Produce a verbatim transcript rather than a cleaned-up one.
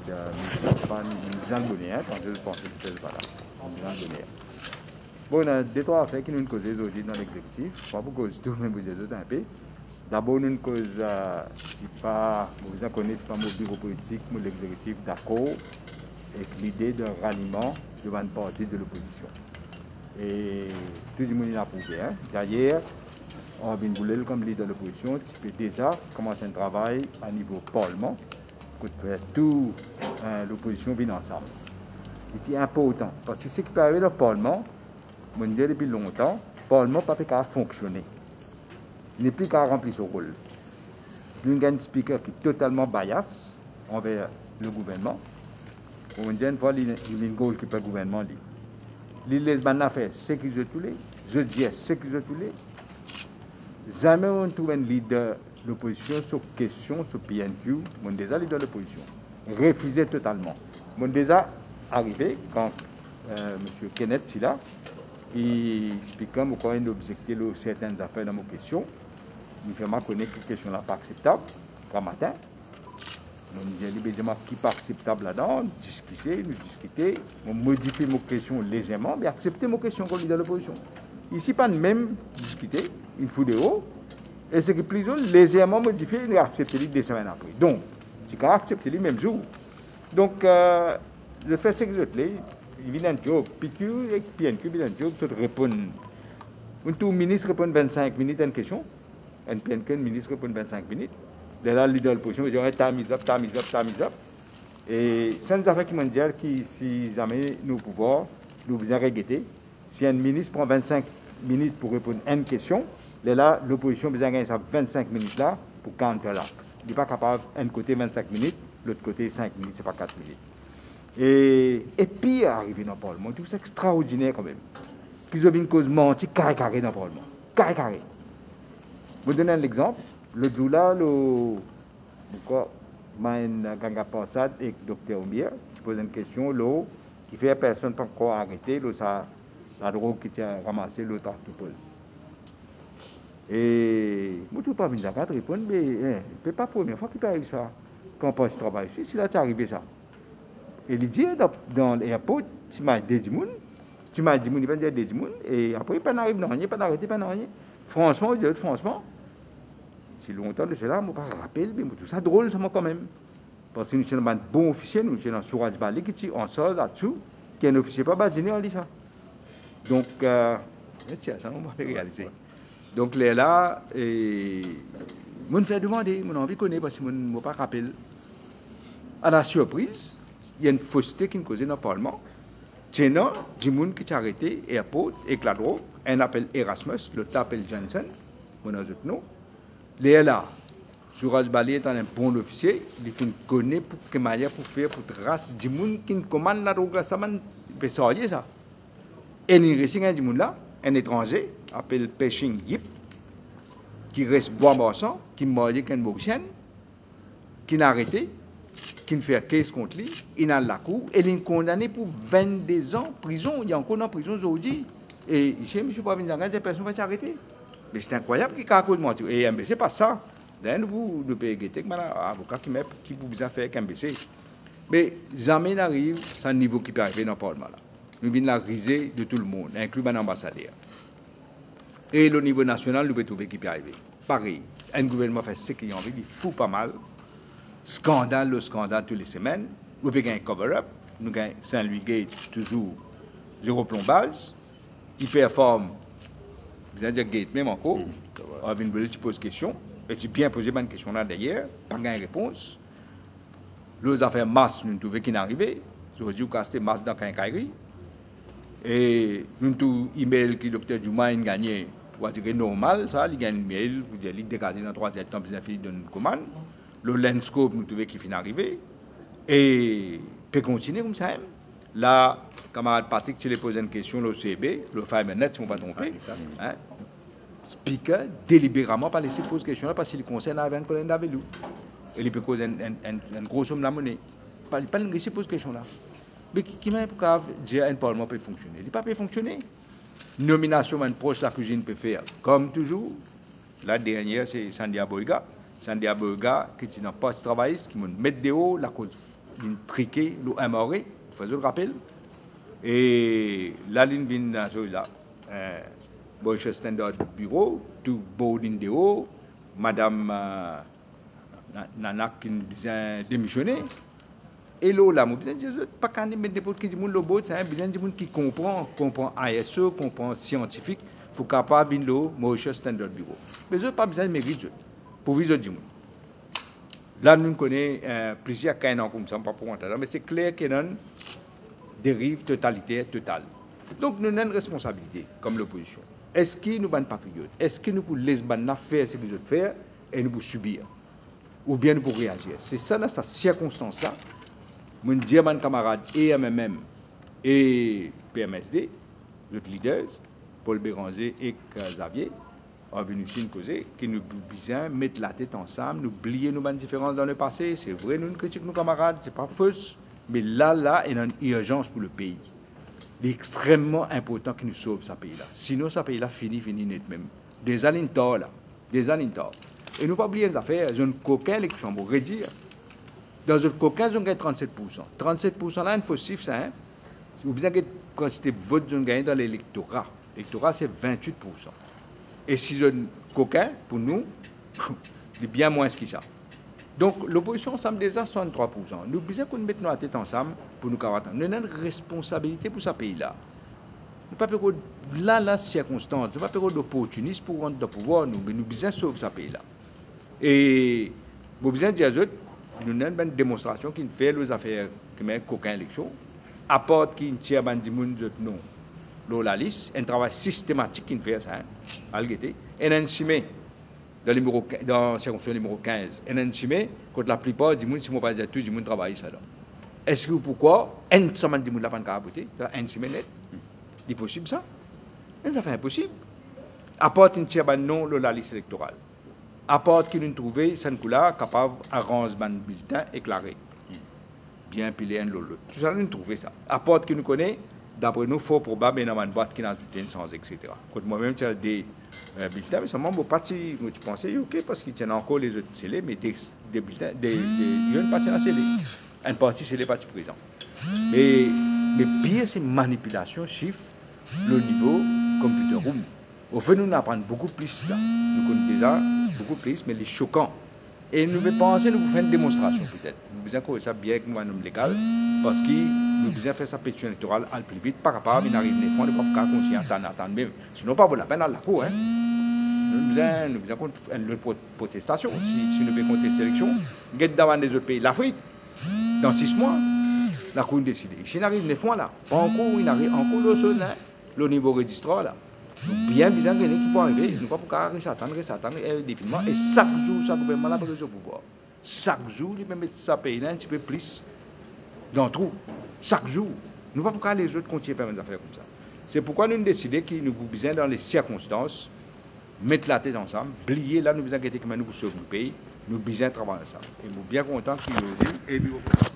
euh, mais pas une dizaine de bonnet, quand je pense que c'est pas là, une dizaine de bonnet. Bon, on a deux, trois affaires qui nous causent aujourd'hui dans l'exécutif, pas pour cause tout, mais vous êtes un peu. D'abord, nous cause euh, qui pas, vous en connaissez pas mon bureau politique, mon l'exécutif d'accord avec l'idée d'un ralliement devant une partie de l'opposition. Et tout le monde l'a approuvé. Hein. D'ailleurs, on a voulu comme leader de l'opposition, tu peux déjà commencer un travail à niveau parlement, que toute euh, l'opposition vient ensemble. C'est important, parce que ce qui peut arriver dans le parlement, je dis depuis longtemps, le parlement n'a pas pu fonctionner. Il n'est plus qu'à remplir son rôle. Nous avons un speaker qui est totalement bias envers le gouvernement. On dit une fois, il y a un rôle qui peut le gouvernement. Il laisse les affaires, c'est qu'ils ont tous les, je dis, c'est qu'ils ont tous les. Jamais on trouve un leader de l'opposition sur question, sur P N Q, on déjà leader de l'opposition. Refusé totalement. On déjà arrivé quand euh, M. Kenneth Silla, qui explique pourquoi il objectait certaines affaires dans mon question. Il fait mal connaître que cette question-là n'est pas acceptable. Quand matin, on dit évidemment qui n'est pas acceptable là-dedans, discuter, nous discuter, on modifie mon question légèrement, mais accepter mon question comme leader de l'opposition. Ici, pas de même discuter, il faut des hauts, et ce qui est plus légèrement modifié, il est accepté deux semaines après. Donc, c'est quand accepté le même jour. Donc, euh, je fais ce que je fais, évidemment, P Q et P N Q, évidemment, tout répondent. Un ministre répond vingt-cinq minutes à une question, un P N Q, un ministre répond vingt-cinq minutes. Là, le leader de l'opposition, il dit, time is up, time is up, time is up. Et c'est une affaire qui m'a dit que si jamais nous pouvons, nous vous regretter, si un ministre prend vingt-cinq minutes pour répondre à une question, là, l'opposition besoin de gagner vingt-cinq minutes là pour counter là. Il n'est pas capable, un côté vingt-cinq minutes, l'autre côté cinq minutes, c'est pas quatre minutes. Et, et puis, arrivé dans le Parlement, tout c'est extraordinaire quand même. Qu'ils ont une cause mentie carré carré dans le Parlement. Carré carré. Je vous donne un exemple. Le jour là, le. Pourquoi je ganga passade avec le docteur Omier, qui pose une question, l'eau, qui fait personne pas encore arrêter, l'eau, ça, la drogue qui tient ramassé, l'autre tout pose. Et, je ne peux pas venir à répondre, mais hein, ce n'est pas la première fois qu'il peut arriver ça. Quand on pense au travail, si là, c'est arrivé ça. Et il dit, dans, dans l'aéroport, tu m'as dit du monde, tu m'as dit, il va dire des monde, et après, il pas n'arrive dans rien, pas d'arrêter, pas rien. Franchement, je dis, franchement, si longtemps de cela, je ne me rappelle, mais tout ça drôle, ça m'a quand même. Parce que nous sommes un bon officier, nous sommes un Souraj Bali qui est en sol là-dessous, qui est un officier pas bâtinier, on dit ça. Donc, euh, tiens, ça, on va réaliser. Donc, là, là, et, je me fais demander, mon envie connaît, parce que je ne me pas rappelle. À la surprise, il y a une fausseté qui nous cause dans le Parlement. C'est non, du monde qui s'est arrêté, airport, et la drogue, un appelle Erasmus, l'autre appelle Jensen, mon autre nom. Les là, Souraj Bali est un bon officier, il faut connaître pour quelle manière pour faire pour tracer du monde qui commande la drogue, ça man peut sortir ça. Et il reste un du monde là, un étranger, appelé Peching Yip, qui reste bois marchand, qui marie qu'un Mauricien, qui n'a arrêté, qui ne fait case contre lui, il a la cour, et il est condamné pour vingt-deux ans de prison, il est encore en prison aujourd'hui. Et ici, M. Pravinzanga, cette personne va s'arrêter. Mais c'est incroyable qu'il y ait un de mentir. Et M B C, pas ça. Là, vous, vous pouvez guetter que un avocat qui, qui vous besoin faire avec M B C. Mais jamais n'arrive à un niveau qui peut arriver dans le Parlement. Nous venons la risée de tout le monde, inclus un ambassadeur. Et le niveau national, nous pouvons trouver qui peut arriver. Pareil, un gouvernement fait ce qu'il a envie, il fout pas mal. Scandale, le scandale toutes les semaines. Nous avons un cover-up. Nous avons Saint-Louis Gate, toujours zéro plombage. Il performe. Vous allez dire Gate même encore. On va venir tu poses question. Et tu bien posé une question là d'ailleurs. Pas de réponse. Les affaires masse, nous trouvons qui n'arrivait. Aujourd'hui, vous castez masse dans Quincaillerie. Et nous avons email que le docteur Djouma a gagné. On va dire normal, ça. Il gagne un email. Il dit dégagé dans trois heures de temps, puis il a fini de une commande. Le landscape, nous trouvons qui finit d'arriver. Et peut continuer comme ça. Là, camarade Patrick, tu lui poses une question, le C B, le Firenet, si on ne va pas tromper. Hein? Speaker, délibérément, pas laisser poser question là parce qu'il concerne avec un collègue d'Avelou. Et il peut causer une grosse somme de monnaie. Pas pas laisser poser question là. Mais qui m'a pour dire un parlement peut fonctionner? Il ne peut pas fonctionner. Nomination une proche la cuisine peut faire. Comme toujours, la dernière, c'est Sandia Boyga. Sandia Boyga, qui est dans le poste travailliste, qui me met de haut la cause vient triquer, l'eau amarré, vous le rappel. Et la ligne vient là, euh, Boyce Standard Bureau, tout beau d'Indéo, Madame euh, Nana qui vient démissionner. Et là, là, moi, je ne pas qu'à mettre n'importe qui dit mon lobo, c'est un besoin de monde qui comprend, comprend I S O, comprend scientifique, pour capable de le Mauritius Standard Bureau. Mais je pas besoin de mérite pour vivre du monde. Là, nous connaissons euh, plusieurs cas comme ça, pas pour entendre, mais c'est clair qu'il y a une dérive totalitaire totale. Donc, nous avons une responsabilité comme l'opposition. Est-ce que nous sommes patriotes? Est-ce que nous pouvons laisser faire ce que nous faire et nous pouvons subir? Ou bien nous pouvons réagir? C'est ça, dans cette circonstance-là. Mon dis à mes camarades et à moi-même et P M S D, notre leaders, Paul Béranger et Xavier, ont venu ici causer, qui nous besoin mettre la tête ensemble, nous oublier nos différences dans le passé. C'est vrai, nous critiquons nos camarades, c'est pas faux, mais là, là, il y a une urgence pour le pays. Il est extrêmement important que nous sauvions ce pays-là. Sinon, ce pays-là finit, finit net même. Des années tard, là. Des années tard. Et nous pas oublier les affaires, ils ont coquin, les chambres, redire. Dans le coquin, ils ont gagné trente-sept pour cent. trente-sept pour cent là, il faut suivre ça. Hein? Vous avez besoin de quantité de votes qu'ils ont gagné dans l'électorat. L'électorat, c'est vingt-huit pour cent. Et si ils ont coquin, pour nous, c'est bien moins que ça. Donc, l'opposition semble déjà soixante-trois pour cent. Nous besoin qu'on mette nos têtes ensemble pour nous carotter. Nous avons une responsabilité pour ce pays-là. Nous ne pouvons pas là, la circonstance, nous ne pouvons pas d'opportunisme pour rentrer dans le pouvoir, nous, mais nous besoin de sauver ce pays-là. Et nous besoin de dire aux autres, nous avons une démonstration qui fait les affaires qui met coquin élection, apporte qui tire des gens non, dans la liste, un travail systématique qui fait ça, à l'égalité, et un cimé dans le numéro dans la circonscription numéro quinze, et un cimé contre la plupart des gens, si on ne pas dire tout, des gens travaillent ça là. Est-ce que pourquoi un semaine des gens la pas capoter, un cimé net, c'est possible ça? Ça fait impossible. Apporte une tire non dans la liste électorale. Apporte qui nous trouver cette couleur capable d'arranger un bulletin éclairé. Bien pilé un lolo. Tout ça, nous trouver ça. Apporte qui nous connaît, d'après nous, fort probable, il y a une boîte qui n'a ajouté une sans, et cetera. Quand moi-même, j'ai des euh, bulletins, mais seulement, mon parti, moi, tu pensais, ok, parce qu'il tient encore les autres scellés, mais des, des bulletins, des, des, il y a une partie à scellé. Une partie, c'est les partis présents. Mais, mais pire, c'est manipulation, chiffre, le niveau computer room. Au fait, nous apprenons beaucoup plus là. Nous connaissons déjà beaucoup plus, mais les choquants. Et nous devons penser, nous pouvons faire une démonstration peut-être. Nous devons faire ça bien avec nous, légal, parce que nous devons faire sa pétition électorale le plus vite, par rapport à nous arrive les fonds, nous ne pouvons pas conscient, attendre, attendre même. Sinon, pas pour la peine à la cour. Hein. Nous devons, nous devons faire une protestation. Si, si nous pouvons contester l'élection, nous devons devant les autres pays. L'Afrique, dans six mois, la cour décide. Si nous arrive les fonds là, pas encore, il arrive encore le sol là, le niveau registrar là. Bien besoin de qui peut arriver, nous ne pouvons pas attendre, attendre, définitivement. Et chaque jour, chaque gouvernement a besoin de pouvoir. Chaque jour, il peut mettre ça pays un petit peu plus dans le trou. Chaque jour. Nous ne pouvons pas les autres continuer à faire des affaires comme ça. C'est pourquoi nous avons décidé que nous avons besoin, dans les circonstances, mettre la tête ensemble, oublier là, nous avons besoin de comment nous sauver le pays, nous avons besoin de travailler ensemble. Et nous sommes bien contents qu'ils nous disent et nous